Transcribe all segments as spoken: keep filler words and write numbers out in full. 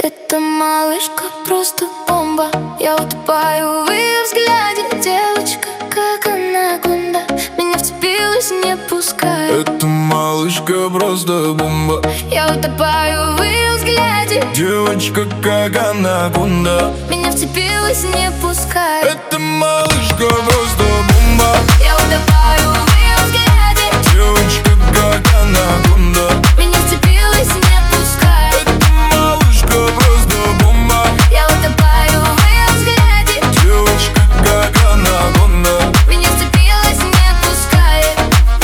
Эта малышка просто бомба. Я утопаю в ее взгляде. Девочка, как анаконда, меня вцепилась, не пускает. Эта малышка просто бомба. Я утопаю в ее взгляде. Девочка, как анаконда, меня вцепилась, не пускает. эта малышка просто бомба. Я утопаю в ее взгляде. Девочка, как анаконда, меня вцепилась, не пускает. эта малышка просто бомба. Я утопаю в ее взгляде. Девочка, как анаконда, меня вцепилась, не пускает.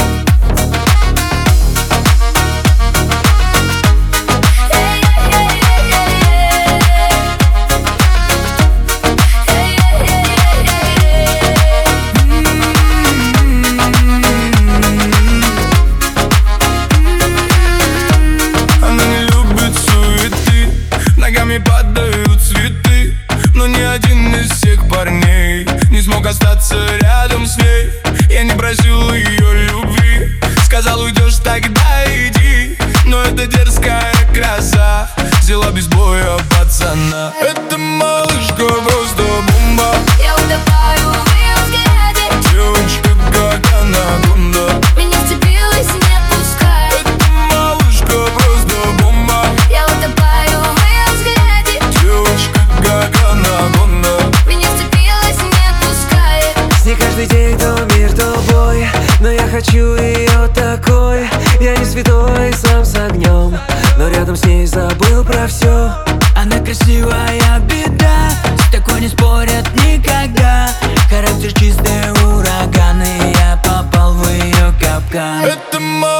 Она не любит суеты, ногами падают цветы. Но ни один из всех парней не смог остаться рядом с ней. Я не просил ее любви, сказал, уйдешь, тогда иди. Но эта дерзкая краса взяла без боя пацана. Эта малышка просто бомба. Я утопаю в ее взгляде. Девочка, как анаконда, меня вцепилась, не пускает. эта малышка просто бомба. Я утопаю в ее взгляде. Девочка, как анаконда, меня вцепилась, не пускает. С ней каждый день то мир, то бой, но я хочу ее такой. Я не святой, сам с огнем, но рядом с ней забыл про все. Она красивая беда, с такой не спорят никогда. Характер чистый ураган, и я попал в ее капкан. эта малышка